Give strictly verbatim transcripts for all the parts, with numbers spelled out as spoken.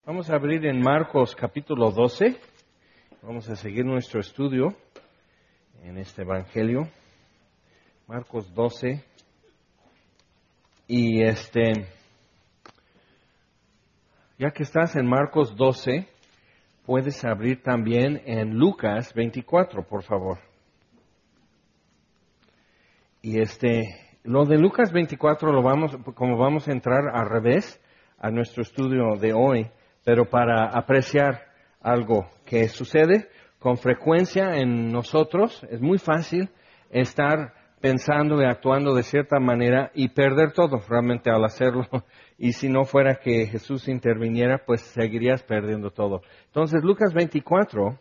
Vamos a abrir en Marcos capítulo doce. Vamos a seguir nuestro estudio en este evangelio. Marcos doce. Y este, ya que estás en Marcos doce, puedes abrir también en Lucas veinticuatro, por favor. Y este, lo de Lucas veinticuatro lo vamos, como vamos a entrar al revés a nuestro estudio de hoy, pero para apreciar algo que sucede con frecuencia en nosotros, es muy fácil estar pensando y actuando de cierta manera y perder todo realmente al hacerlo. Y si no fuera que Jesús interviniera, pues seguirías perdiendo todo. Entonces, Lucas veinticuatro,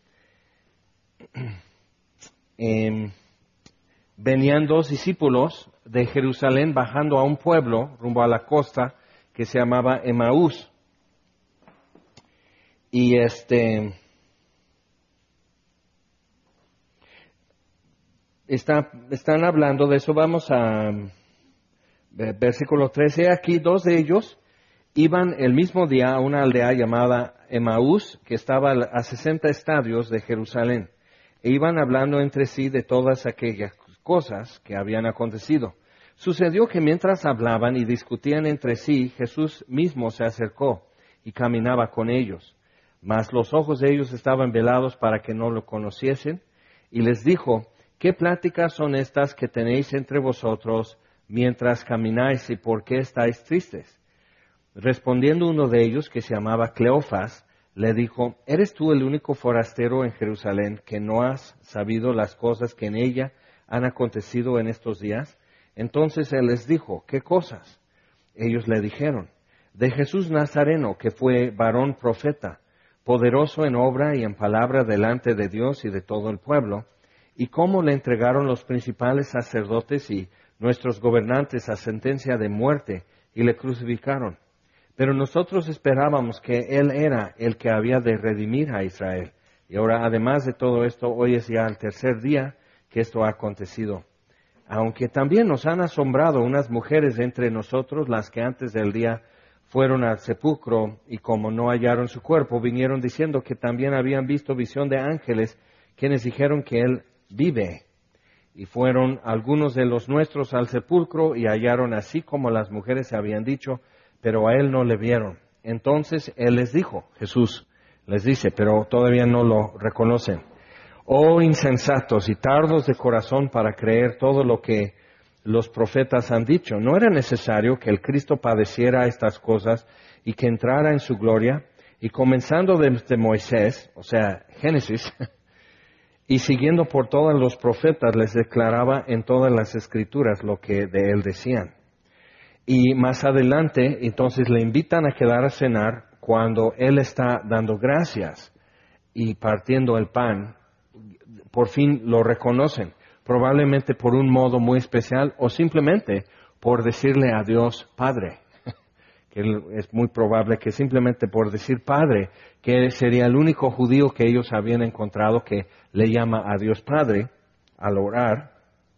eh, venían dos discípulos de Jerusalén bajando a un pueblo rumbo a la costa que se llamaba Emaús. Y este, está, están hablando de eso. Vamos a versículo trece. Aquí dos de ellos iban el mismo día a una aldea llamada Emaús, que estaba a sesenta estadios de Jerusalén. E iban hablando entre sí de todas aquellas cosas que habían acontecido. Sucedió que mientras hablaban y discutían entre sí, Jesús mismo se acercó y caminaba con ellos. Mas los ojos de ellos estaban velados para que no lo conociesen, y les dijo: ¿Qué pláticas son estas que tenéis entre vosotros mientras camináis, y por qué estáis tristes? Respondiendo uno de ellos, que se llamaba Cleofas, le dijo: ¿Eres tú el único forastero en Jerusalén que no has sabido las cosas que en ella han acontecido en estos días? Entonces él les dijo: ¿Qué cosas? Ellos le dijeron: de Jesús Nazareno, que fue varón profeta, poderoso en obra y en palabra delante de Dios y de todo el pueblo, y cómo le entregaron los principales sacerdotes y nuestros gobernantes a sentencia de muerte, y le crucificaron. Pero nosotros esperábamos que Él era el que había de redimir a Israel. Y ahora, además de todo esto, hoy es ya el tercer día que esto ha acontecido. Aunque también nos han asombrado unas mujeres entre nosotros, las que antes del día fueron al sepulcro, y como no hallaron su cuerpo, vinieron diciendo que también habían visto visión de ángeles, quienes dijeron que Él vive. Y fueron algunos de los nuestros al sepulcro, y hallaron así como las mujeres habían dicho, pero a Él no le vieron. Entonces Él les dijo, Jesús les dice, pero todavía no lo reconocen: oh insensatos y tardos de corazón para creer todo lo que los profetas han dicho. ¿No era necesario que el Cristo padeciera estas cosas y que entrara en su gloria? Y comenzando desde Moisés, o sea, Génesis, y siguiendo por todos los profetas, les declaraba en todas las escrituras lo que de él decían. Y más adelante, entonces le invitan a quedar a cenar cuando él está dando gracias y partiendo el pan. Por fin lo reconocen, probablemente por un modo muy especial o simplemente por decirle a Dios Padre, que es muy probable que simplemente por decir Padre, que sería el único judío que ellos habían encontrado que le llama a Dios Padre al orar.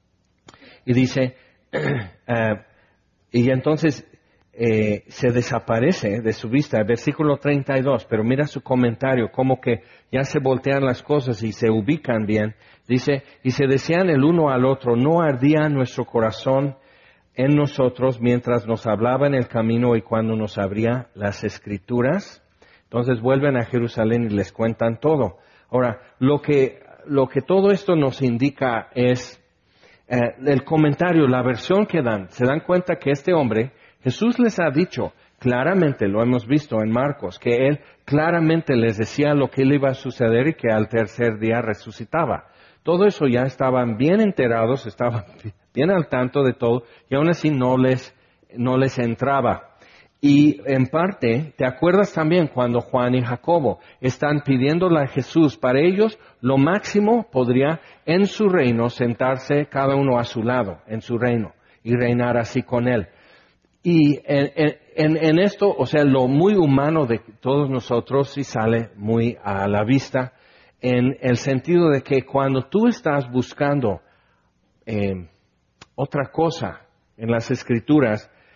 Y dice, uh, y entonces eh, se desaparece de su vista, versículo treinta y dos, pero mira su comentario, como que ya se voltean las cosas y se ubican bien. Dice, y se decían el uno al otro: ¿no ardía nuestro corazón en nosotros mientras nos hablaba en el camino y cuando nos abría las Escrituras? Entonces vuelven a Jerusalén y les cuentan todo. Ahora, lo que, lo que todo esto nos indica es eh, el comentario, la versión que dan. Se dan cuenta que este hombre, Jesús les ha dicho claramente, lo hemos visto en Marcos, que Él claramente les decía lo que le iba a suceder y que al tercer día resucitaba. Todo eso ya estaban bien enterados, estaban bien al tanto de todo, y aún así no les, no les entraba. Y en parte, ¿te acuerdas también cuando Juan y Jacobo están pidiéndole a Jesús? Para ellos, lo máximo podría en su reino sentarse cada uno a su lado, en su reino, y reinar así con Él. Y en, en, en esto, o sea, lo muy humano de todos nosotros sí sale muy a la vista, en el sentido de que cuando tú estás buscando eh, otra cosa en las Escrituras,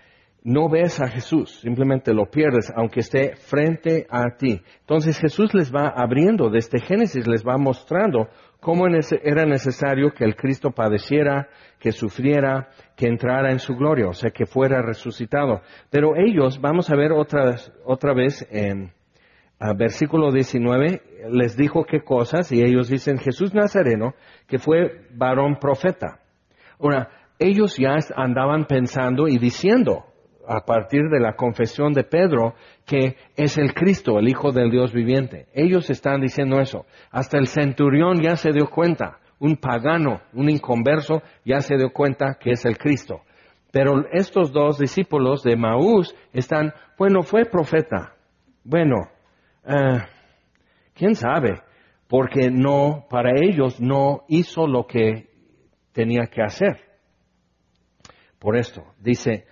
no ves a Jesús, simplemente lo pierdes, aunque esté frente a ti. Entonces Jesús les va abriendo, desde Génesis les va mostrando cómo era necesario que el Cristo padeciera, que sufriera, que entrara en su gloria, o sea, que fuera resucitado. Pero ellos, vamos a ver otra, otra vez en uh, versículo diecinueve, les dijo qué cosas, y ellos dicen, Jesús Nazareno, que fue varón profeta. Ahora, ellos ya andaban pensando y diciendo, a partir de la confesión de Pedro, que es el Cristo, el Hijo del Dios viviente. Ellos están diciendo eso. Hasta el centurión ya se dio cuenta, un pagano, un inconverso, ya se dio cuenta que es el Cristo. Pero estos dos discípulos de Emaús están, bueno, fue profeta. Bueno, uh, quién sabe, porque no, para ellos no hizo lo que tenía que hacer. Por esto, dice,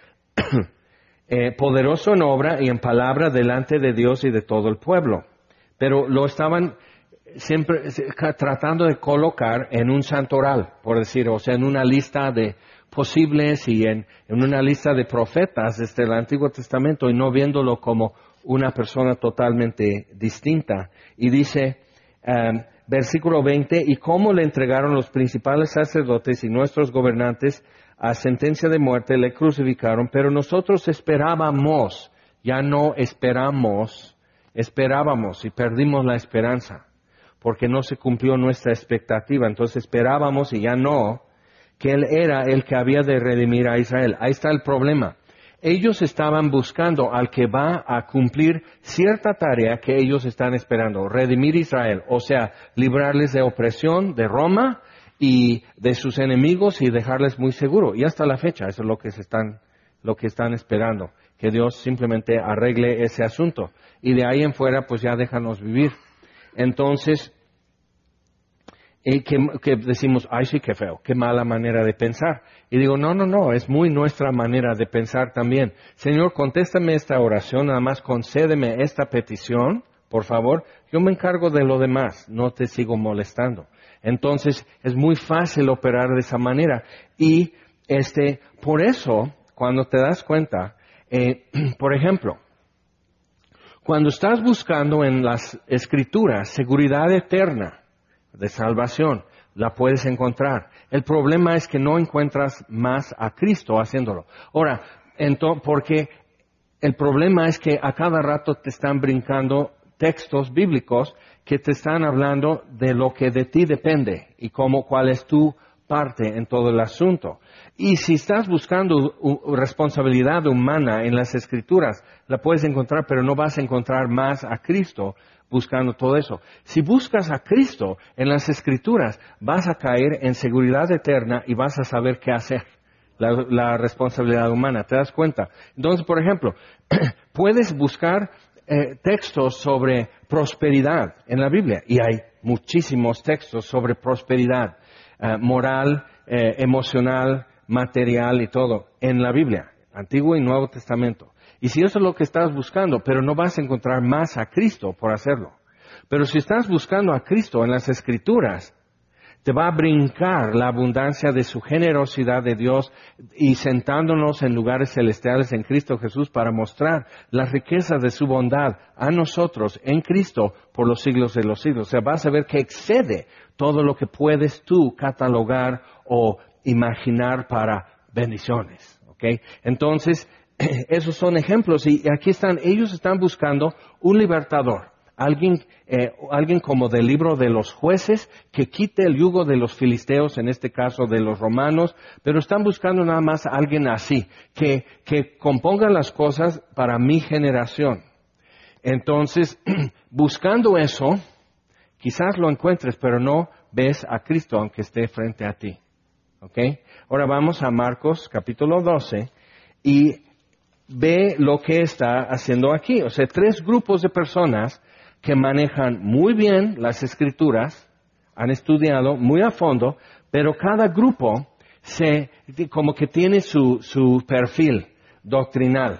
Eh, poderoso en obra y en palabra delante de Dios y de todo el pueblo. Pero lo estaban siempre tratando de colocar en un santoral, por decir, o sea, en una lista de posibles y en, en una lista de profetas desde el Antiguo Testamento y no viéndolo como una persona totalmente distinta. Y dice, um, versículo veinte, y cómo le entregaron los principales sacerdotes y nuestros gobernantes a sentencia de muerte, le crucificaron, pero nosotros esperábamos, ya no esperamos, esperábamos y perdimos la esperanza, porque no se cumplió nuestra expectativa, entonces esperábamos y ya no, que Él era el que había de redimir a Israel. Ahí está el problema. Ellos estaban buscando al que va a cumplir cierta tarea que ellos están esperando, redimir Israel, o sea, librarles de opresión de Roma, y de sus enemigos y dejarles muy seguro. Y hasta la fecha, eso es lo que se están, lo que están esperando, que Dios simplemente arregle ese asunto. Y de ahí en fuera, pues ya déjanos vivir. Entonces, eh, que, que decimos, ay sí, qué feo, qué mala manera de pensar. Y digo, no, no, no, es muy nuestra manera de pensar también. Señor, contéstame esta oración, nada más concédeme esta petición, por favor. Yo me encargo de lo demás, no te sigo molestando. Entonces, es muy fácil operar de esa manera. Y, este, por eso, cuando te das cuenta, eh, por ejemplo, cuando estás buscando en las Escrituras seguridad eterna de salvación, la puedes encontrar. El problema es que no encuentras más a Cristo haciéndolo. Ahora, entonces, porque el problema es que a cada rato te están brincando textos bíblicos que te están hablando de lo que de ti depende y cómo, cuál es tu parte en todo el asunto. Y si estás buscando uh, responsabilidad humana en las Escrituras, la puedes encontrar, pero no vas a encontrar más a Cristo buscando todo eso. Si buscas a Cristo en las Escrituras, vas a caer en seguridad eterna y vas a saber qué hacer. La, la responsabilidad humana, ¿te das cuenta? Entonces, por ejemplo, puedes buscar Eh, textos sobre prosperidad en la Biblia, y hay muchísimos textos sobre prosperidad eh, moral, eh, emocional, material y todo en la Biblia, Antiguo y Nuevo Testamento. Y si eso es lo que estás buscando, pero no vas a encontrar más a Cristo por hacerlo. Pero si estás buscando a Cristo en las Escrituras, te va a brincar la abundancia de su generosidad de Dios y sentándonos en lugares celestiales en Cristo Jesús para mostrar las riquezas de su bondad a nosotros en Cristo por los siglos de los siglos. O sea, vas a ver que excede todo lo que puedes tú catalogar o imaginar para bendiciones. ¿Ok? Entonces, esos son ejemplos y aquí están, ellos están buscando un libertador. Alguien, eh, alguien como del libro de los jueces que quite el yugo de los filisteos, en este caso de los romanos, pero están buscando nada más a alguien así, que, que componga las cosas para mi generación. Entonces, buscando eso, quizás lo encuentres, pero no ves a Cristo aunque esté frente a ti. ¿Ok? Ahora vamos a Marcos capítulo doce y ve lo que está haciendo aquí. O sea, tres grupos de personas que manejan muy bien las Escrituras, han estudiado muy a fondo, pero cada grupo se, como que tiene su, su perfil doctrinal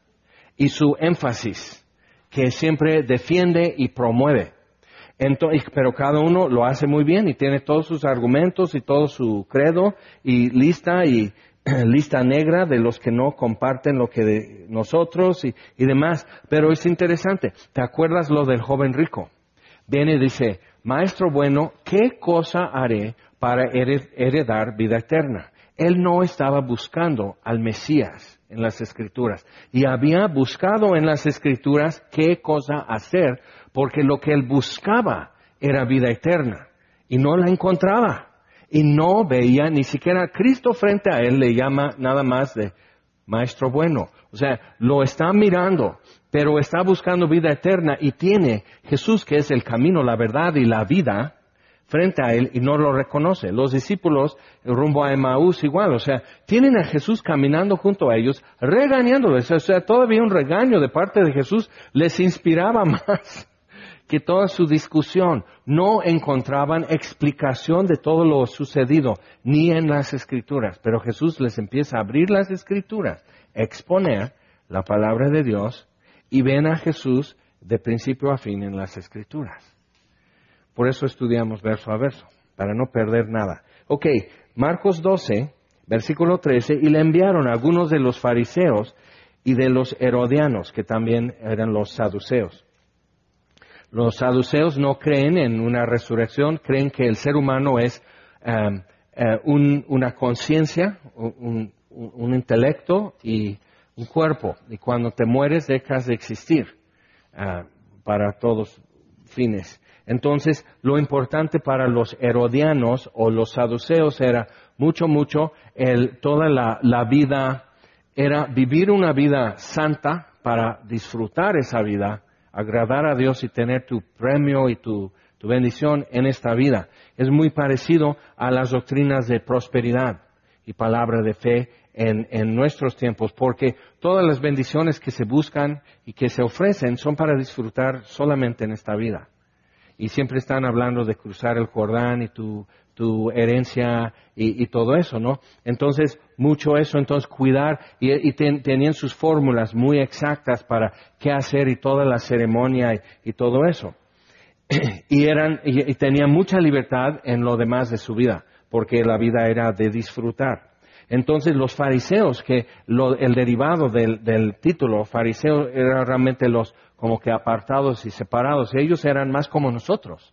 y su énfasis, que siempre defiende y promueve. Entonces, pero cada uno lo hace muy bien y tiene todos sus argumentos y todo su credo y lista y lista negra de los que no comparten lo que de nosotros y, y demás. Pero es interesante. ¿Te acuerdas lo del joven rico? Viene y dice, Maestro bueno, ¿qué cosa haré para heredar vida eterna? Él no estaba buscando al Mesías en las Escrituras. Y había buscado en las Escrituras qué cosa hacer, porque lo que él buscaba era vida eterna. Y no la encontraba. Y no veía ni siquiera Cristo frente a él, le llama nada más de Maestro bueno. O sea, lo está mirando, pero está buscando vida eterna y tiene Jesús, que es el camino, la verdad y la vida, frente a él y no lo reconoce. Los discípulos rumbo a Emaús igual, o sea, tienen a Jesús caminando junto a ellos, regañándoles. O sea, todavía un regaño de parte de Jesús les inspiraba más que toda su discusión. No encontraban explicación de todo lo sucedido, ni en las Escrituras. Pero Jesús les empieza a abrir las Escrituras, exponer la palabra de Dios, y ven a Jesús de principio a fin en las Escrituras. Por eso estudiamos verso a verso, para no perder nada. Ok, Marcos doce, versículo trece, y le enviaron a algunos de los fariseos y de los herodianos, que también eran los saduceos. Los saduceos no creen en una resurrección, creen que el ser humano es um, uh, un, una conciencia, un, un, un intelecto y un cuerpo. Y cuando te mueres dejas de existir uh, para todos fines. Entonces, lo importante para los herodianos o los saduceos era mucho, mucho, el, toda la, la vida, era vivir una vida santa para disfrutar esa vida, agradar a Dios y tener tu premio y tu, tu bendición en esta vida. Es muy parecido a las doctrinas de prosperidad y palabra de fe en, en nuestros tiempos, porque todas las bendiciones que se buscan y que se ofrecen son para disfrutar solamente en esta vida. Y siempre están hablando de cruzar el Jordán y tu, tu herencia y, y todo eso, ¿no? Entonces, mucho eso, entonces cuidar, y, y ten, tenían sus fórmulas muy exactas para qué hacer y toda la ceremonia y, y todo eso. Y eran, y, y tenían mucha libertad en lo demás de su vida, porque la vida era de disfrutar. Entonces los fariseos, que lo, el derivado del, del título, fariseo, eran realmente los como que apartados y separados. Ellos eran más como nosotros.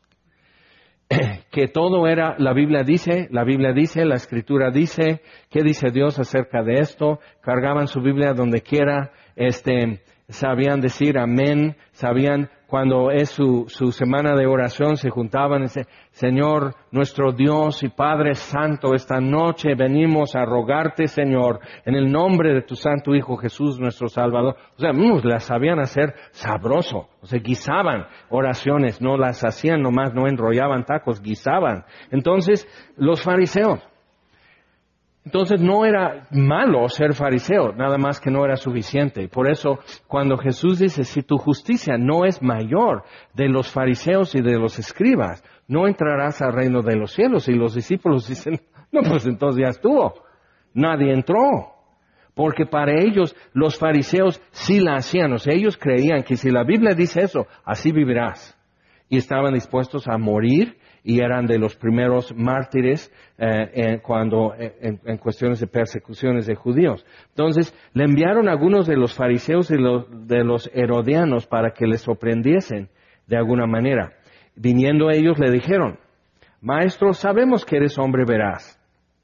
Que todo era, la Biblia dice, la Biblia dice, la Escritura dice, ¿qué dice Dios acerca de esto? Cargaban su Biblia donde quiera, este, sabían decir amén, sabían cuando es su, su semana de oración, se juntaban y decían, Señor, nuestro Dios y Padre Santo, esta noche venimos a rogarte, Señor, en el nombre de tu Santo Hijo Jesús, nuestro Salvador. O sea, mm, las sabían hacer sabroso, o sea, guisaban oraciones, no las hacían nomás, no enrollaban tacos, guisaban. Entonces, los fariseos. Entonces no era malo ser fariseo, nada más que no era suficiente. Por eso cuando Jesús dice, si tu justicia no es mayor de los fariseos y de los escribas, no entrarás al reino de los cielos. Y los discípulos dicen, no, pues entonces ya estuvo. Nadie entró. Porque para ellos los fariseos sí la hacían. O sea, ellos creían que si la Biblia dice eso, así vivirás. Y estaban dispuestos a morir. Y eran de los primeros mártires eh, en, cuando, en, en cuestiones de persecuciones de judíos. Entonces, le enviaron a algunos de los fariseos y los, de los herodianos para que les sorprendiesen de alguna manera. Viniendo ellos le dijeron, Maestro, sabemos que eres hombre veraz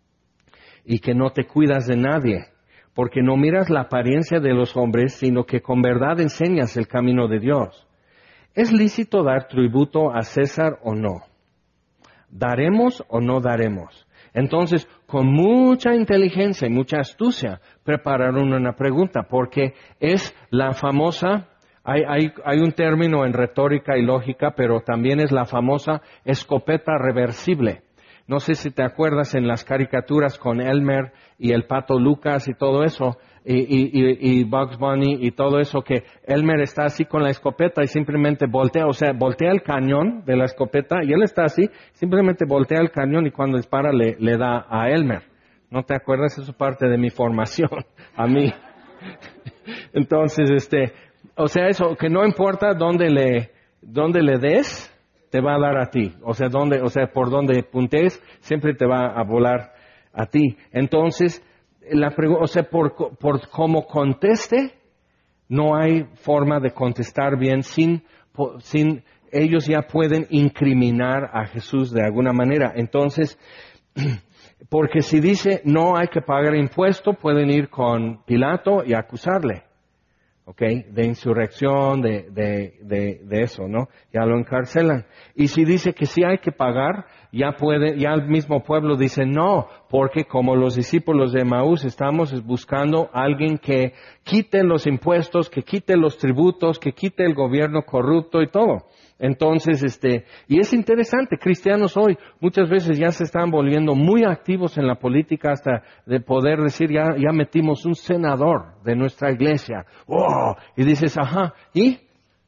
y que no te cuidas de nadie, porque no miras la apariencia de los hombres, sino que con verdad enseñas el camino de Dios. ¿Es lícito dar tributo a César o no? ¿Daremos o no daremos? Entonces, con mucha inteligencia y mucha astucia, prepararon una pregunta, porque es la famosa, hay, hay, hay un término en retórica y lógica, pero también es la famosa escopeta reversible. No sé si te acuerdas en las caricaturas con Elmer y el Pato Lucas y todo eso, y, y, y, y Bugs Bunny y todo eso, que Elmer está así con la escopeta y simplemente voltea, o sea, voltea el cañón de la escopeta y él está así, simplemente voltea el cañón y cuando dispara le, le da a Elmer. ¿No te acuerdas? Eso es parte de mi formación, a mí. Entonces, este, o sea, eso, que no importa dónde le, dónde le des, te va a dar a ti. O sea, dónde, o sea, por donde puntees, siempre te va a volar a ti. Entonces, la pregu- o sea, por, por cómo conteste, no hay forma de contestar bien sin, sin, ellos ya pueden incriminar a Jesús de alguna manera. Entonces, porque si dice no hay que pagar impuesto, pueden ir con Pilato y acusarle. ¿Ok? De insurrección, de, de, de, de eso, ¿no? Ya lo encarcelan. Y si dice que sí hay que pagar, ya puede, ya el mismo pueblo dice no, porque como los discípulos de Emaús estamos buscando a alguien que quite los impuestos, que quite los tributos, que quite el gobierno corrupto y todo. Entonces, este, y es interesante, cristianos hoy muchas veces ya se están volviendo muy activos en la política hasta de poder decir, ya, ya metimos un senador de nuestra iglesia. ¡Oh! Y dices, ajá, ¿y?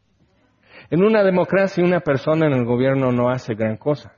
En una democracia una persona en el gobierno no hace gran cosa.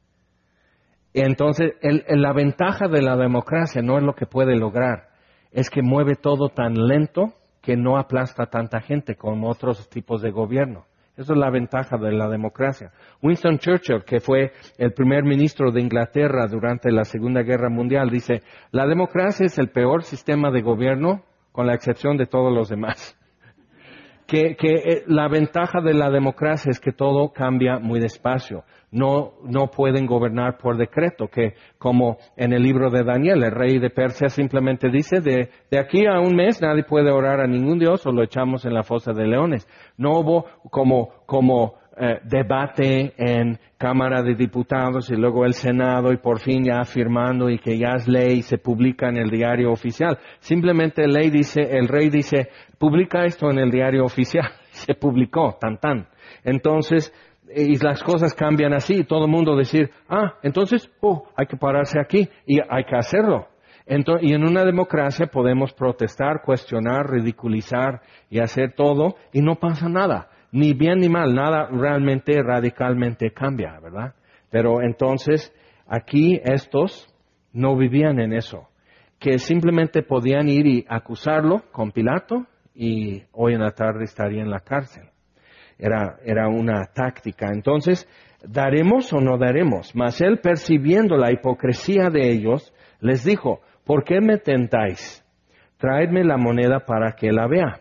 Entonces, el, el, la ventaja de la democracia no es lo que puede lograr, es que mueve todo tan lento que no aplasta a tanta gente como otros tipos de gobierno. Esa es la ventaja de la democracia. Winston Churchill, que fue el primer ministro de Inglaterra durante la Segunda Guerra Mundial, dice, la democracia es el peor sistema de gobierno con la excepción de todos los demás. Que, que eh, la ventaja de la democracia es que todo cambia muy despacio. No, no pueden gobernar por decreto, que como en el libro de Daniel, el rey de Persia simplemente dice, de, de aquí a un mes nadie puede orar a ningún dios o lo echamos en la fosa de leones. No hubo como, como eh, debate en Cámara de Diputados y luego el Senado y por fin ya firmando y que ya es ley y se publica en el diario oficial. Simplemente el, ley dice, el rey dice, publica esto en el diario oficial. Se publicó, tan tan. Entonces, y las cosas cambian así, todo el mundo decir, ah, entonces, oh, hay que pararse aquí y hay que hacerlo. Entonces, y en una democracia podemos protestar, cuestionar, ridiculizar y hacer todo y no pasa nada, ni bien ni mal, nada realmente radicalmente cambia, ¿verdad? Pero entonces, aquí estos no vivían en eso, que simplemente podían ir y acusarlo con Pilato y hoy en la tarde estaría en la cárcel. Era, era una táctica. Entonces, ¿daremos o no daremos? Mas él, percibiendo la hipocresía de ellos, les dijo, ¿por qué me tentáis? Traedme la moneda para que la vea.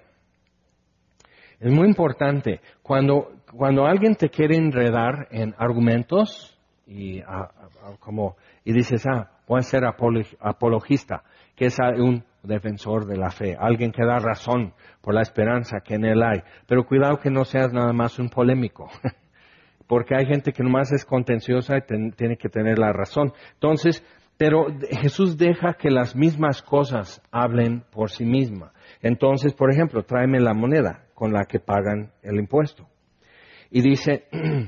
Es muy importante. Cuando, cuando alguien te quiere enredar en argumentos y, a, a, como, y dices, ah, voy a ser apologista, que es un defensor de la fe, alguien que da razón por la esperanza que en él hay. Pero cuidado que no seas nada más un polémico, porque hay gente que nomás es contenciosa y ten, tiene que tener la razón. Entonces, pero Jesús deja que las mismas cosas hablen por sí mismas. Entonces, por ejemplo, tráeme la moneda con la que pagan el impuesto. Y dice,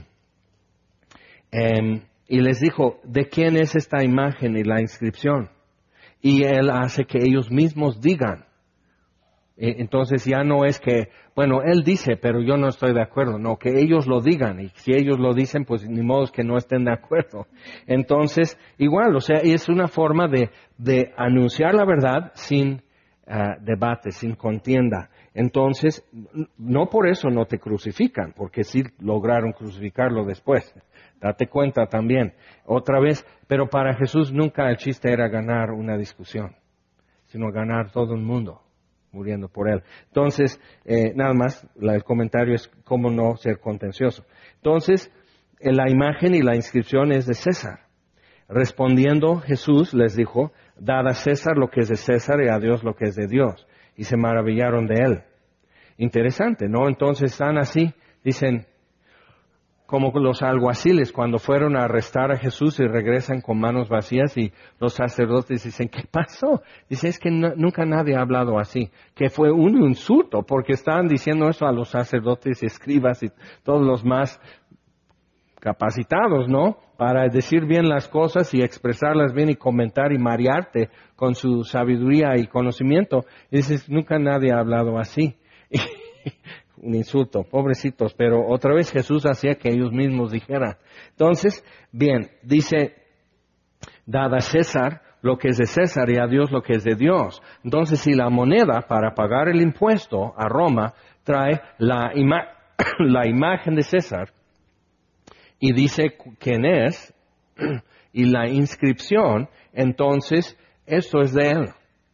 eh, y les dijo, ¿de quién es esta imagen y la inscripción? Y él hace que ellos mismos digan. Entonces ya no es que, bueno, él dice, pero yo no estoy de acuerdo. No, que ellos lo digan. Y si ellos lo dicen, pues ni modo que no estén de acuerdo. Entonces, igual, o sea, es una forma de, de anunciar la verdad sin uh, debate, sin contienda. Entonces, no por eso no te crucifican, porque sí lograron crucificarlo después. Date cuenta también. Otra vez, pero para Jesús nunca el chiste era ganar una discusión, sino ganar todo el mundo muriendo por él. Entonces, eh, nada más, la, el comentario es cómo no ser contencioso. Entonces, eh, la imagen y la inscripción es de César. Respondiendo Jesús les dijo, dad a César lo que es de César y a Dios lo que es de Dios. Y se maravillaron de él. Interesante, ¿no? Entonces están así, dicen, como los alguaciles cuando fueron a arrestar a Jesús y regresan con manos vacías y los sacerdotes dicen, ¿qué pasó? Dice, es que no, nunca nadie ha hablado así, que fue un insulto porque estaban diciendo eso a los sacerdotes y escribas y todos los más capacitados, ¿no? Para decir bien las cosas y expresarlas bien y comentar y marearte con su sabiduría y conocimiento. Y dices, nunca nadie ha hablado así. Un insulto, pobrecitos, pero otra vez Jesús hacía que ellos mismos dijeran. Entonces, bien, dice, dad a César lo que es de César y a Dios lo que es de Dios. Entonces, si la moneda para pagar el impuesto a Roma trae la, ima- la imagen de César y dice quién es y la inscripción, entonces esto es de él.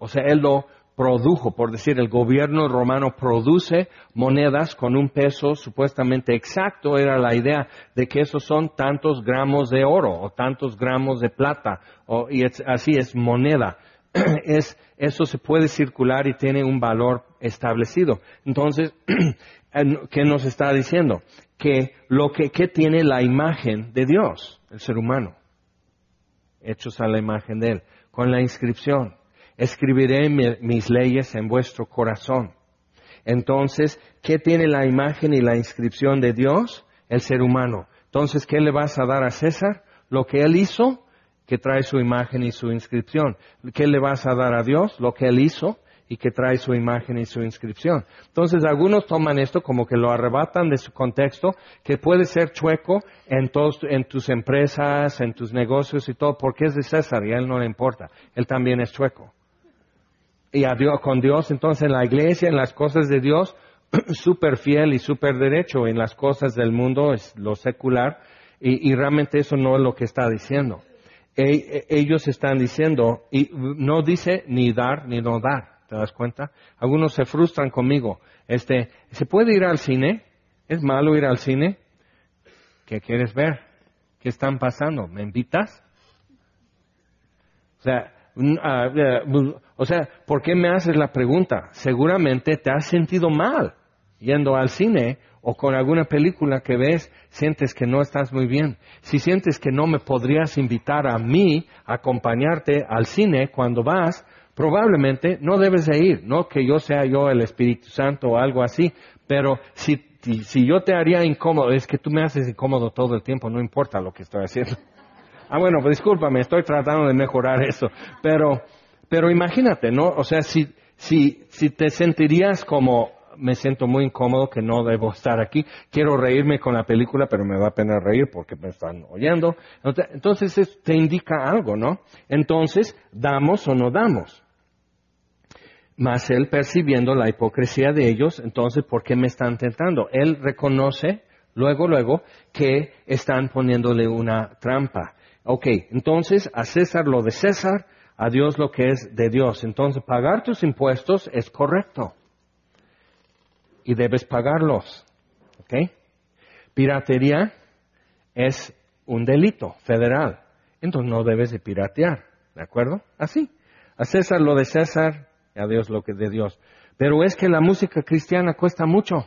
O sea, él lo produjo, por decir, el gobierno romano produce monedas con un peso supuestamente exacto. Era la idea de que esos son tantos gramos de oro o tantos gramos de plata, o, y es, así es moneda. Es, eso se puede circular y tiene un valor establecido. Entonces, ¿qué nos está diciendo? Que lo que, que tiene la imagen de Dios, el ser humano, hechos a la imagen de Él, con la inscripción. Escribiré mi, mis leyes en vuestro corazón. Entonces, ¿qué tiene la imagen y la inscripción de Dios? El ser humano. Entonces, ¿qué le vas a dar a César? Lo que él hizo, que trae su imagen y su inscripción. ¿Qué le vas a dar a Dios? Lo que él hizo y que trae su imagen y su inscripción. Entonces, algunos toman esto como que lo arrebatan de su contexto, que puede ser chueco en, todos, en tus empresas, en tus negocios y todo, porque es de César y a él no le importa. Él también es chueco. Y a Dios, con Dios, entonces en la iglesia, en las cosas de Dios, súper fiel y súper derecho. En las cosas del mundo es lo secular, y, y realmente eso no es lo que está diciendo. E, ellos están diciendo, y no dice ni dar ni no dar, ¿te das cuenta? Algunos se frustran conmigo. Este, ¿se puede ir al cine? ¿Es malo ir al cine? ¿Qué quieres ver? ¿Qué están pasando? ¿Me invitas? O sea, Uh, uh, o sea, ¿por qué me haces la pregunta? Seguramente te has sentido mal yendo al cine o con alguna película que ves, sientes que no estás muy bien. Si sientes que no me podrías invitar a mí a acompañarte al cine cuando vas, probablemente no debes de ir. No que yo sea yo el Espíritu Santo o algo así, pero si, si, si yo te haría incómodo, es que tú me haces incómodo todo el tiempo, no importa lo que estoy haciendo. Ah, bueno, pues discúlpame, estoy tratando de mejorar eso. Pero, pero imagínate, ¿no? O sea, si, si, si te sentirías como, me siento muy incómodo que no debo estar aquí, quiero reírme con la película, pero me da pena reír porque me están oyendo. Entonces, eso te indica algo, ¿no? Entonces, ¿damos o no damos? Mas él, percibiendo la hipocresía de ellos, entonces, ¿por qué me están tentando? Él reconoce, luego, luego, que están poniéndole una trampa. Ok, entonces a César lo de César, a Dios lo que es de Dios. Entonces pagar tus impuestos es correcto. Y debes pagarlos. Ok. Piratería es un delito federal. Entonces no debes de piratear. ¿De acuerdo? Así. A César lo de César, y a Dios lo que es de Dios. Pero es que la música cristiana cuesta mucho.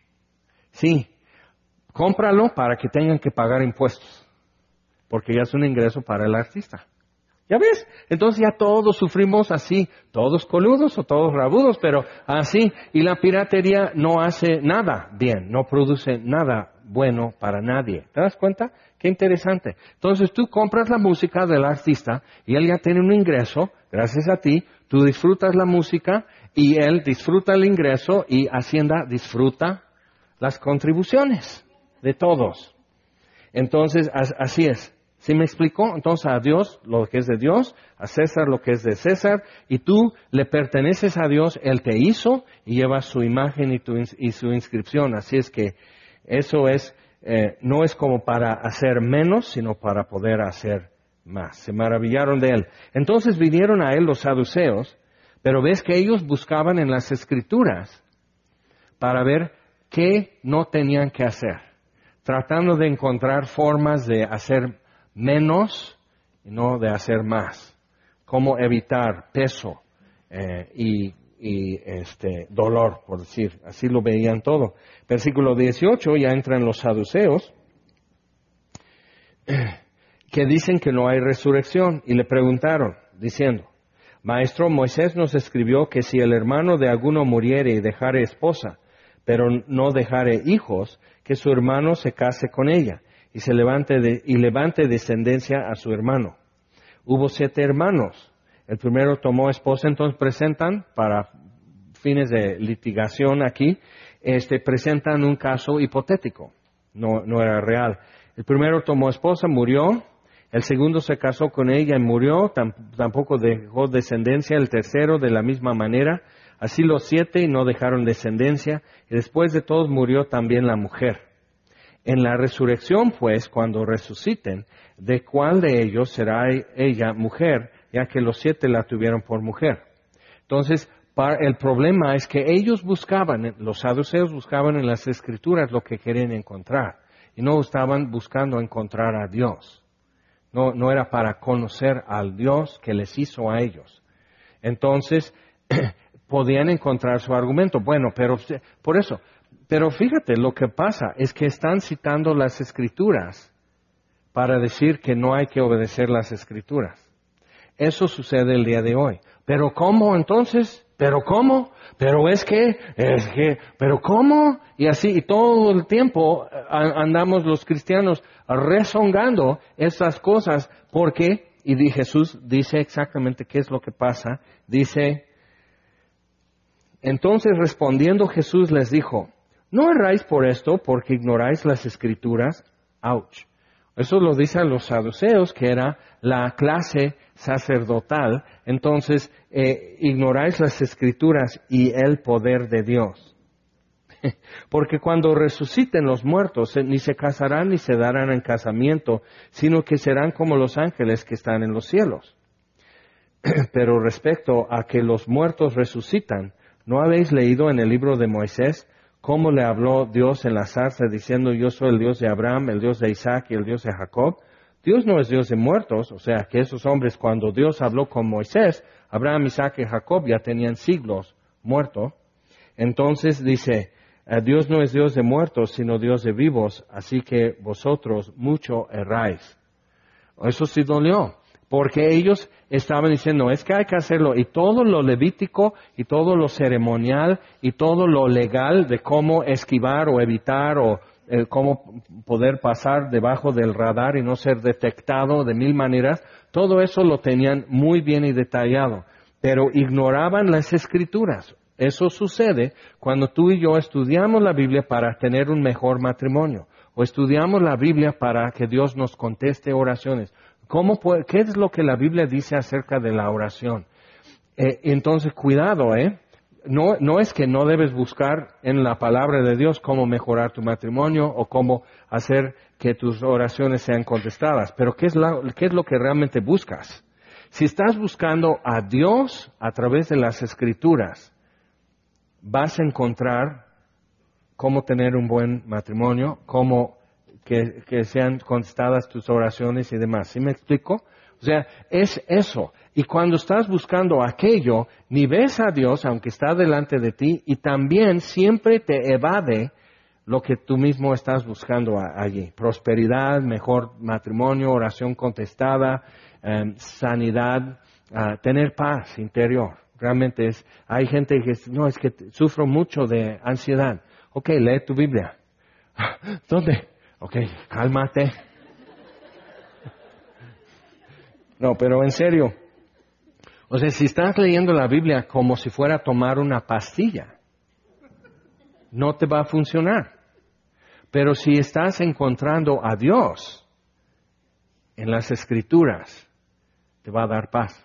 Sí. Cómpralo para que tengan que pagar impuestos. Porque ya es un ingreso para el artista. ¿Ya ves? Entonces ya todos sufrimos así, todos coludos o todos rabudos, pero así. Y la piratería no hace nada bien, no produce nada bueno para nadie. ¿Te das cuenta? Qué interesante. Entonces tú compras la música del artista y él ya tiene un ingreso, gracias a ti, tú disfrutas la música y él disfruta el ingreso y Hacienda disfruta las contribuciones de todos. Entonces, así es. ¿Sí me explicó? Entonces a Dios lo que es de Dios, a César lo que es de César, y tú le perteneces a Dios, Él te hizo y llevas su imagen y, tu, y su inscripción. Así es que eso es, eh, no es como para hacer menos, sino para poder hacer más. Se maravillaron de Él. Entonces vinieron a Él los saduceos, pero ves que ellos buscaban en las Escrituras para ver qué no tenían que hacer, tratando de encontrar formas de hacer menos y no de hacer más. Cómo evitar peso eh, y, y este dolor, por decir. Así lo veían todo. Versículo dieciocho, ya entran los saduceos, que dicen que no hay resurrección. Y le preguntaron, diciendo, Maestro, Moisés nos escribió que si el hermano de alguno muriere y dejare esposa, pero no dejare hijos, que su hermano se case con ella y se levante de, y levante descendencia a su hermano. Hubo siete hermanos. El primero tomó esposa, entonces presentan, para fines de litigación aquí, este, presentan un caso hipotético. No, no era real. El primero tomó esposa, murió. El segundo se casó con ella y murió. Tamp- tampoco dejó descendencia. El tercero de la misma manera. Así los siete y no dejaron descendencia. Y después de todos murió también la mujer. En la resurrección, pues, cuando resuciten, ¿de cuál de ellos será ella mujer, ya que los siete la tuvieron por mujer? Entonces, para, el problema es que ellos buscaban, los saduceos buscaban en las Escrituras lo que querían encontrar. Y no estaban buscando encontrar a Dios. No, no era para conocer al Dios que les hizo a ellos. Entonces, podían encontrar su argumento. Bueno, pero por eso, pero fíjate, lo que pasa es que están citando las Escrituras para decir que no hay que obedecer las Escrituras. Eso sucede el día de hoy. ¿Pero cómo entonces? ¿Pero cómo? ¿Pero es que? ¿Es que? ¿Pero cómo? Y así, y todo el tiempo andamos los cristianos rezongando estas cosas porque, y Jesús dice exactamente qué es lo que pasa. Dice, entonces respondiendo Jesús les dijo, ¿no erráis por esto porque ignoráis las Escrituras? Ouch. Eso lo dice a los saduceos, que era la clase sacerdotal. Entonces, eh, ignoráis las Escrituras y el poder de Dios. Porque cuando resuciten los muertos, ni se casarán ni se darán en casamiento, sino que serán como los ángeles que están en los cielos. Pero respecto a que los muertos resucitan, ¿no habéis leído en el libro de Moisés cómo le habló Dios en la zarza diciendo, yo soy el Dios de Abraham, el Dios de Isaac y el Dios de Jacob? Dios no es Dios de muertos, o sea que esos hombres cuando Dios habló con Moisés, Abraham, Isaac y Jacob ya tenían siglos muertos. Entonces dice, Dios no es Dios de muertos, sino Dios de vivos, así que vosotros mucho erráis. Eso sí dolió, porque ellos estaban diciendo, es que hay que hacerlo, y todo lo levítico, y todo lo ceremonial, y todo lo legal de cómo esquivar o evitar, o eh, cómo poder pasar debajo del radar y no ser detectado de mil maneras, todo eso lo tenían muy bien y detallado, pero ignoraban las Escrituras. Eso sucede cuando tú y yo estudiamos la Biblia para tener un mejor matrimonio, o estudiamos la Biblia para que Dios nos conteste oraciones. ¿Cómo puede, ¿Qué es lo que la Biblia dice acerca de la oración? Eh, entonces, cuidado, ¿eh? No, no es que no debes buscar en la palabra de Dios cómo mejorar tu matrimonio o cómo hacer que tus oraciones sean contestadas, pero ¿qué es, la, qué es lo que realmente buscas? Si estás buscando a Dios a través de las Escrituras, vas a encontrar cómo tener un buen matrimonio, cómo que, que sean contestadas tus oraciones y demás. ¿Sí me explico? O sea, es eso. Y cuando estás buscando aquello, ni ves a Dios, aunque está delante de ti, y también siempre te evade lo que tú mismo estás buscando allí. Prosperidad, mejor matrimonio, oración contestada, eh, sanidad, uh, tener paz interior. Realmente es, hay gente que dice, no, es que sufro mucho de ansiedad. Ok, lee tu Biblia. ¿Dónde? Ok, cálmate. No, pero en serio. O sea, si estás leyendo la Biblia como si fuera a tomar una pastilla, no te va a funcionar. Pero si estás encontrando a Dios en las Escrituras, te va a dar paz.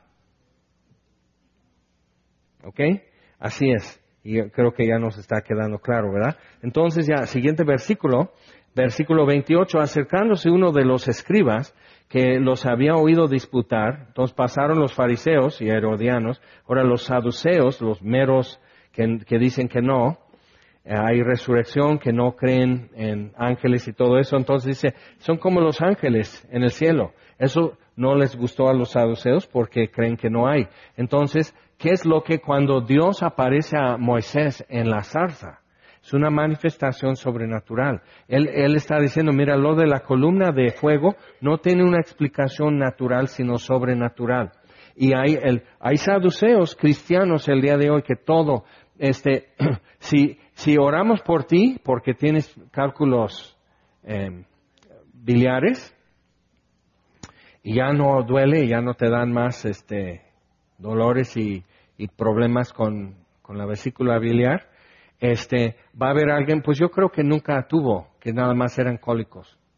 ¿Ok? Así es. Y creo que ya nos está quedando claro, ¿verdad? Entonces ya, siguiente versículo, versículo veintiocho, acercándose uno de los escribas que los había oído disputar, entonces pasaron los fariseos y herodianos, ahora los saduceos, los meros que, que dicen que no, eh, hay resurrección, que no creen en ángeles y todo eso, entonces dice, son como los ángeles en el cielo. Eso no les gustó a los saduceos porque creen que no hay. Entonces, ¿qué es lo que cuando Dios aparece a Moisés en la zarza? Es una manifestación sobrenatural. Él, él está diciendo, mira, lo de la columna de fuego no tiene una explicación natural, sino sobrenatural. Y hay, el, hay saduceos cristianos el día de hoy que todo, este, si, si oramos por ti, porque tienes cálculos eh, biliares, y ya no duele, ya no te dan más este dolores y, y problemas con, con la vesícula biliar, este, va a haber alguien, pues yo creo que nunca tuvo, que nada más eran cólicos.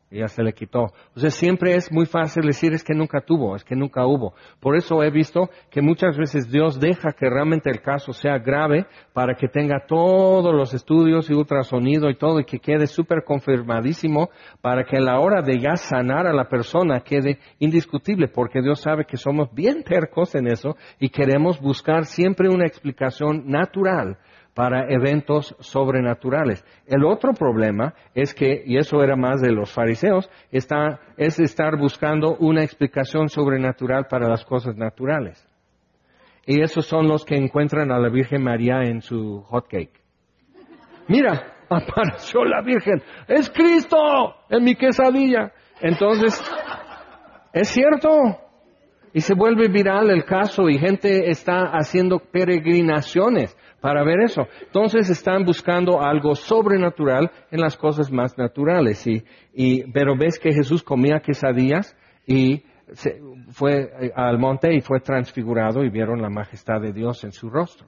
y ya se le quitó. O sea, siempre es muy fácil decir es que nunca tuvo, es que nunca hubo. Por eso he visto que muchas veces Dios deja que realmente el caso sea grave para que tenga todos los estudios y ultrasonido y todo y que quede súper confirmadísimo para que a la hora de ya sanar a la persona quede indiscutible, porque Dios sabe que somos bien tercos en eso y queremos buscar siempre una explicación natural para eventos sobrenaturales. El otro problema es que, y eso era más de los fariseos, está, es estar buscando una explicación sobrenatural para las cosas naturales. Y esos son los que encuentran a la Virgen María en su hot cake. Mira, apareció la Virgen, ¡es Cristo en mi quesadilla! Entonces, es cierto. Y se vuelve viral el caso y gente está haciendo peregrinaciones para ver eso. Entonces están buscando algo sobrenatural en las cosas más naturales. Y, y, pero ves que Jesús comía quesadillas y se, fue al monte y fue transfigurado y vieron la majestad de Dios en su rostro.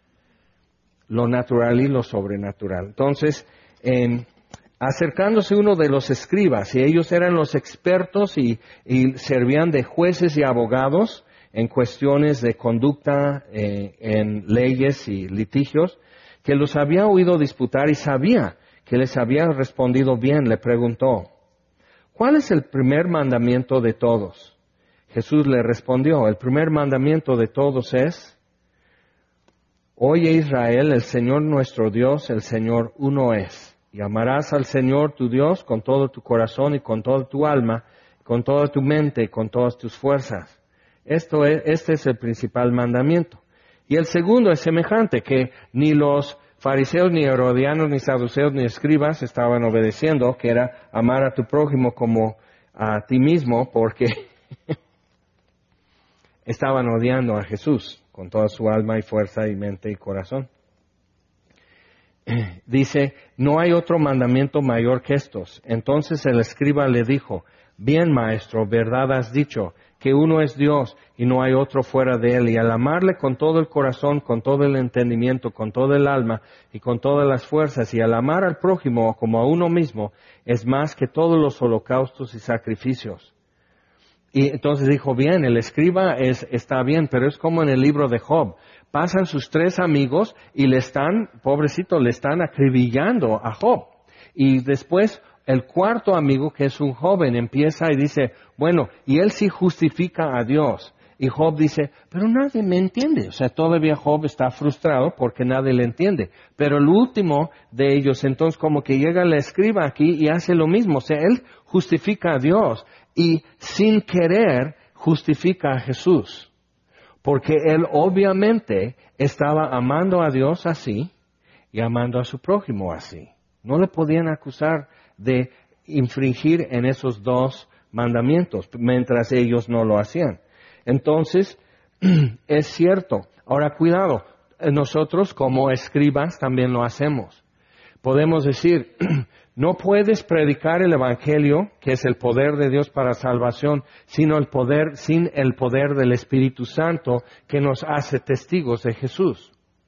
Lo natural y lo sobrenatural. Entonces, eh, acercándose uno de los escribas, y ellos eran los expertos y, y servían de jueces y abogados en cuestiones de conducta, eh, en leyes y litigios, que los había oído disputar y sabía que les había respondido bien, le preguntó, ¿cuál es el primer mandamiento de todos? Jesús le respondió, el primer mandamiento de todos es, oye Israel, el Señor nuestro Dios, el Señor uno es. Y amarás al Señor tu Dios con todo tu corazón y con toda tu alma, con toda tu mente y con todas tus fuerzas. Esto es, este es el principal mandamiento. Y el segundo es semejante, que ni los fariseos, ni herodianos, ni saduceos, ni escribas estaban obedeciendo, que era amar a tu prójimo como a ti mismo, porque estaban odiando a Jesús con toda su alma y fuerza y mente y corazón. Dice, no hay otro mandamiento mayor que estos. Entonces el escriba le dijo, bien maestro, verdad has dicho, que uno es Dios y no hay otro fuera de él. Y al amarle con todo el corazón, con todo el entendimiento, con todo el alma y con todas las fuerzas, y al amar al prójimo como a uno mismo, es más que todos los holocaustos y sacrificios. Y entonces dijo, bien, el escriba es, está bien, pero es como en el libro de Job. Pasan sus tres amigos y le están, pobrecito, le están acribillando a Job. Y después el cuarto amigo, que es un joven, empieza y dice, bueno, y él sí justifica a Dios. Y Job dice, pero nadie me entiende. O sea, todavía Job está frustrado porque nadie le entiende. Pero el último de ellos, entonces como que llega el escriba aquí y hace lo mismo. O sea, él justifica a Dios y sin querer justifica a Jesús. Porque él obviamente estaba amando a Dios así y amando a su prójimo así. No le podían acusar de infringir en esos dos mandamientos, mientras ellos no lo hacían. Entonces, es cierto. Ahora, cuidado, nosotros como escribas también lo hacemos. Podemos decir, no puedes predicar el Evangelio, que es el poder de Dios para salvación, sino el poder, sin el poder del Espíritu Santo que nos hace testigos de Jesús.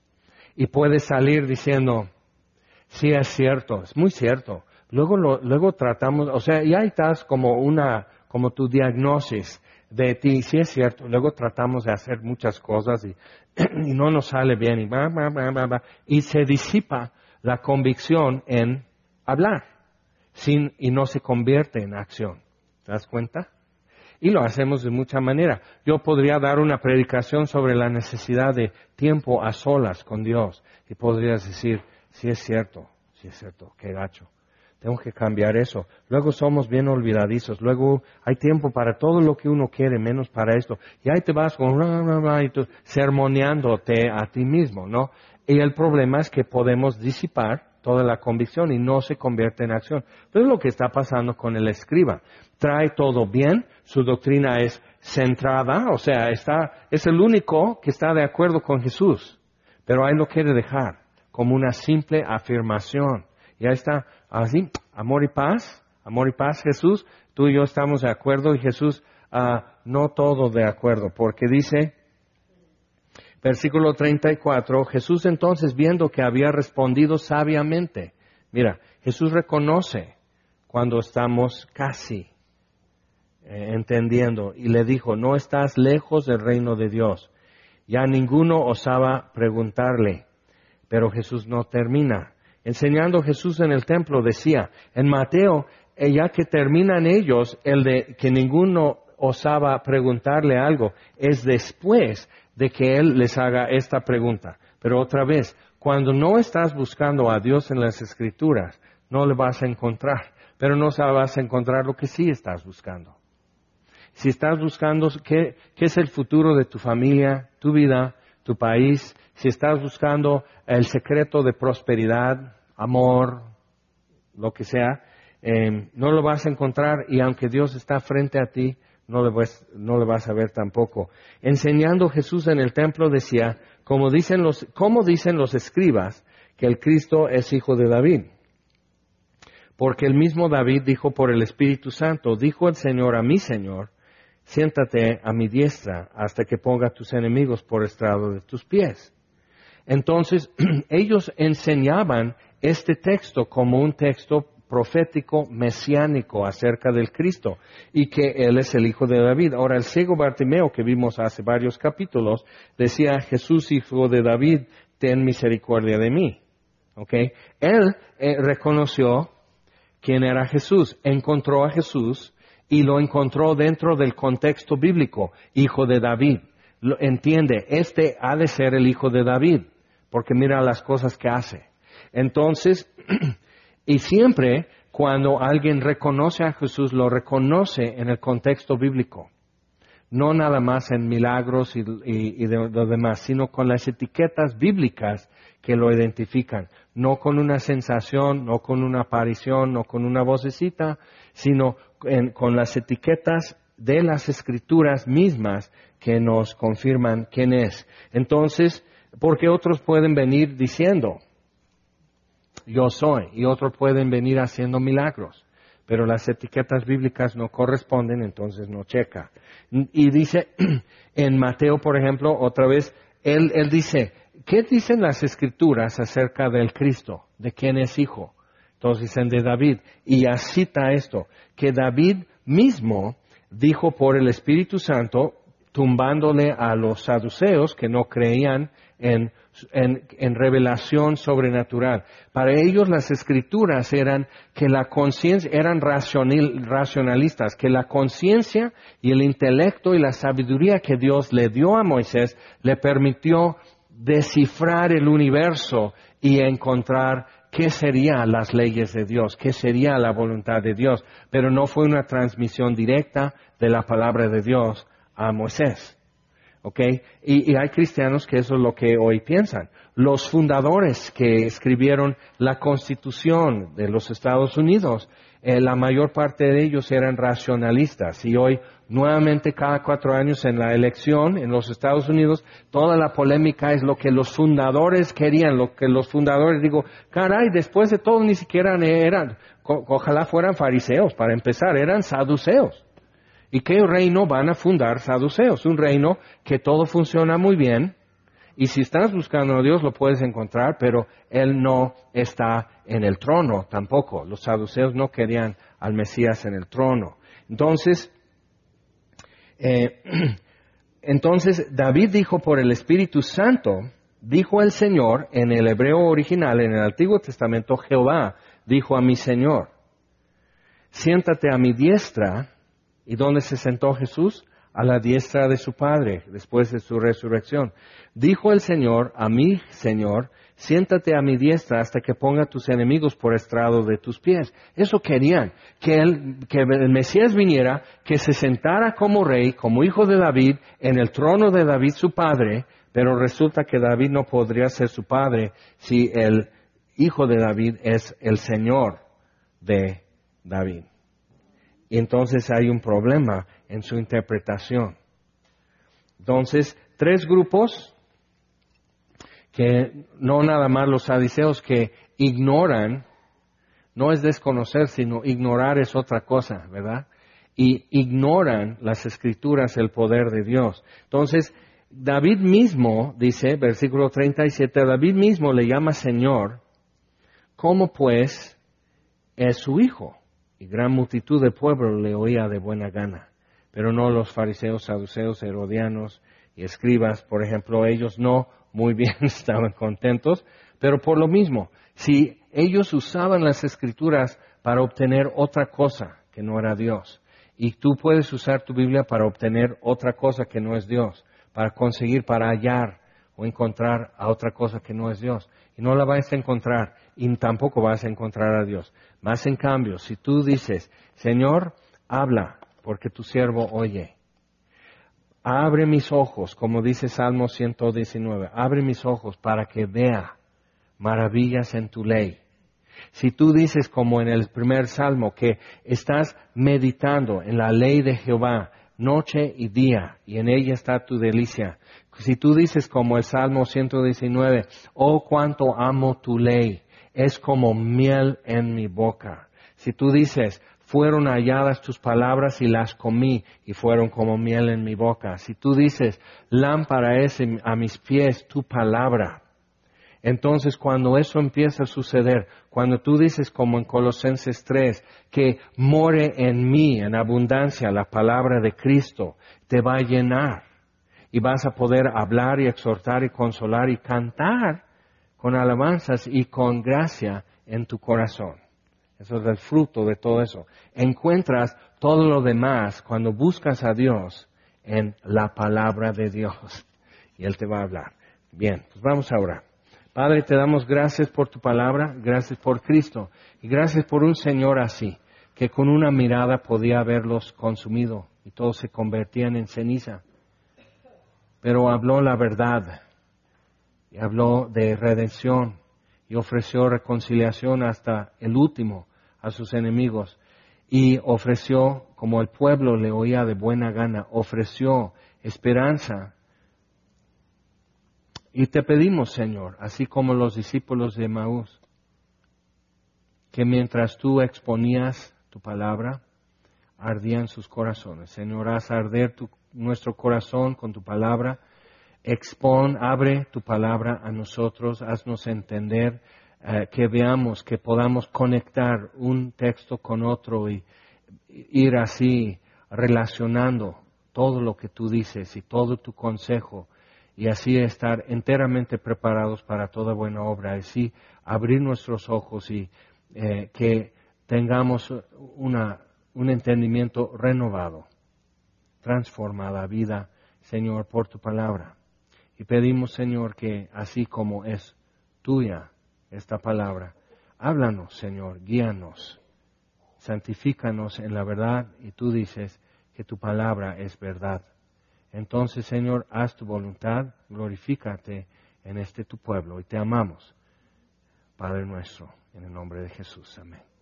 Y puedes salir diciendo, sí es cierto, es muy cierto. Luego, lo, luego tratamos, o sea, ya estás como una, como tu diagnosis de ti, sí es cierto. Luego tratamos de hacer muchas cosas y, y no nos sale bien y va, va, va, va, va, y se disipa la convicción en hablar, sin, y no se convierte en acción. ¿Te das cuenta? Y lo hacemos de mucha manera. Yo podría dar una predicación sobre la necesidad de tiempo a solas con Dios. Y podrías decir, sí es cierto, sí es cierto, qué gacho. Tengo que cambiar eso. Luego somos bien olvidadizos. Luego hay tiempo para todo lo que uno quiere, menos para esto. Y ahí te vas con ra, ra, ra, y tú, sermoneándote a ti mismo, ¿no? Y el problema es que podemos disipar toda la convicción y no se convierte en acción. Entonces lo que está pasando con el escriba, trae todo bien, su doctrina es centrada, o sea, está, es el único que está de acuerdo con Jesús, pero ahí lo quiere dejar como una simple afirmación. Y ahí está, así, amor y paz, amor y paz, Jesús, tú y yo estamos de acuerdo y Jesús, uh, no todo de acuerdo, porque dice, versículo treinta y cuatro, Jesús entonces viendo que había respondido sabiamente, mira, Jesús reconoce cuando estamos casi eh, entendiendo. Y le dijo, no estás lejos del reino de Dios. Ya ninguno osaba preguntarle, pero Jesús no termina. Enseñando Jesús en el templo decía, en Mateo, eh, ya que terminan ellos, el de que ninguno osaba preguntarle algo, es después de que Él les haga esta pregunta. Pero otra vez, cuando no estás buscando a Dios en las Escrituras, no le vas a encontrar, pero no vas a encontrar lo que sí estás buscando. Si estás buscando qué, qué es el futuro de tu familia, tu vida, tu país, si estás buscando el secreto de prosperidad, amor, lo que sea, eh, no lo vas a encontrar, y aunque Dios está frente a ti, no le, vas, no le vas a ver tampoco. Enseñando Jesús en el templo decía, como dicen los, como dicen los escribas, que el Cristo es hijo de David. Porque el mismo David dijo por el Espíritu Santo, dijo el Señor a mi Señor, siéntate a mi diestra hasta que ponga tus enemigos por estrado de tus pies. Entonces, ellos enseñaban este texto como un texto profético mesiánico acerca del Cristo y que Él es el hijo de David. Ahora, el ciego Bartimeo que vimos hace varios capítulos decía, Jesús, hijo de David, ten misericordia de mí. ¿Okay? Él eh, reconoció quién era Jesús, encontró a Jesús y lo encontró dentro del contexto bíblico, hijo de David. Lo, entiende, este ha de ser el hijo de David, porque mira las cosas que hace. Entonces, y siempre cuando alguien reconoce a Jesús, lo reconoce en el contexto bíblico. No nada más en milagros y, y, y de lo demás, sino con las etiquetas bíblicas que lo identifican. No con una sensación, no con una aparición, no con una vocecita, sino en, con las etiquetas de las Escrituras mismas que nos confirman quién es. Entonces, porque otros pueden venir diciendo, yo soy, y otros pueden venir haciendo milagros, pero las etiquetas bíblicas no corresponden, entonces no checa. Y dice, en Mateo, por ejemplo, otra vez, él, él dice, ¿qué dicen las Escrituras acerca del Cristo? ¿De quién es hijo? Entonces dicen de David, y ya cita esto, que David mismo dijo por el Espíritu Santo, tumbándole a los saduceos que no creían en, en, en revelación sobrenatural. Para ellos las Escrituras eran que la conciencia, eran racional, racionalistas, que la conciencia y el intelecto y la sabiduría que Dios le dio a Moisés le permitió descifrar el universo y encontrar qué serían las leyes de Dios, qué sería la voluntad de Dios, pero no fue una transmisión directa de la palabra de Dios a Moisés. ¿Ok? Y, y hay cristianos que eso es lo que hoy piensan. Los fundadores que escribieron la Constitución de los Estados Unidos, eh, la mayor parte de ellos eran racionalistas. Y hoy, nuevamente, cada cuatro años en la elección en los Estados Unidos, toda la polémica es lo que los fundadores querían, lo que los fundadores, digo, caray, después de todo ni siquiera eran, co- ojalá fueran fariseos para empezar, eran saduceos. ¿Y qué reino van a fundar saduceos? Un reino que todo funciona muy bien, y si estás buscando a Dios lo puedes encontrar, pero Él no está en el trono tampoco. Los saduceos no querían al Mesías en el trono. Entonces, eh, entonces David dijo por el Espíritu Santo, dijo el Señor en el hebreo original, en el Antiguo Testamento, Jehová dijo a mi Señor, siéntate a mi diestra. ¿Y dónde se sentó Jesús? A la diestra de su Padre, después de su resurrección. Dijo el Señor a mi Señor, siéntate a mi diestra hasta que ponga tus enemigos por estrado de tus pies. Eso querían, que el, que el Mesías viniera, que se sentara como rey, como hijo de David, en el trono de David su padre, pero resulta que David no podría ser su padre si el hijo de David es el Señor de David. Y entonces hay un problema en su interpretación. Entonces, tres grupos que no nada más los saduceos que ignoran, no es desconocer, sino ignorar es otra cosa, ¿verdad? Y ignoran las Escrituras, el poder de Dios. Entonces, David mismo, dice, versículo treinta y siete, David mismo le llama Señor, ¿cómo pues es su hijo? y gran multitud del pueblo le oía de buena gana. Pero no los fariseos, saduceos, herodianos y escribas, por ejemplo, ellos no muy bien estaban contentos, pero por lo mismo, si ellos usaban las escrituras para obtener otra cosa que no era Dios, y tú puedes usar tu Biblia para obtener otra cosa que no es Dios, para conseguir, para hallar o encontrar a otra cosa que no es Dios, y no la vas a encontrar, y tampoco vas a encontrar a Dios. Más en cambio, si tú dices, Señor, habla, porque tu siervo oye. Abre mis ojos, como dice Salmo ciento diecinueve, abre mis ojos para que vea maravillas en tu ley. Si tú dices, como en el primer Salmo, que estás meditando en la ley de Jehová noche y día, y en ella está tu delicia. Si tú dices, como el Salmo ciento diecinueve, oh, cuánto amo tu ley, es como miel en mi boca. Si tú dices, fueron halladas tus palabras y las comí y fueron como miel en mi boca. Si tú dices, lámpara es a mis pies tu palabra. Entonces, cuando eso empieza a suceder, cuando tú dices, como en Colosenses tres, que more en mí en abundancia la palabra de Cristo, te va a llenar y vas a poder hablar y exhortar y consolar y cantar con alabanzas y con gracia en tu corazón. Eso es el fruto de todo eso. Encuentras todo lo demás cuando buscas a Dios en la palabra de Dios. Y Él te va a hablar. Bien, pues vamos a orar. Padre, te damos gracias por tu palabra, gracias por Cristo. Y gracias por un Señor así, que con una mirada podía haberlos consumido y todos se convertían en ceniza. Pero habló la verdad y habló de redención. Y ofreció reconciliación hasta el último a sus enemigos. Y ofreció, como el pueblo le oía de buena gana, ofreció esperanza. Y te pedimos, Señor, así como los discípulos de Emaús, que mientras tú exponías tu palabra, ardían sus corazones. Señor, haz arder tu, nuestro corazón con tu palabra. Expon, abre tu palabra a nosotros, haznos entender, eh, que veamos, que podamos conectar un texto con otro y ir así relacionando todo lo que tú dices y todo tu consejo y así estar enteramente preparados para toda buena obra, así abrir nuestros ojos y eh, que tengamos una, un entendimiento renovado, transformada vida, Señor, por tu palabra. Y pedimos, Señor, que así como es tuya esta palabra, háblanos, Señor, guíanos, santifícanos en la verdad, y tú dices que tu palabra es verdad. Entonces, Señor, haz tu voluntad, glorifícate en este tu pueblo, y te amamos, Padre nuestro, en el nombre de Jesús. Amén.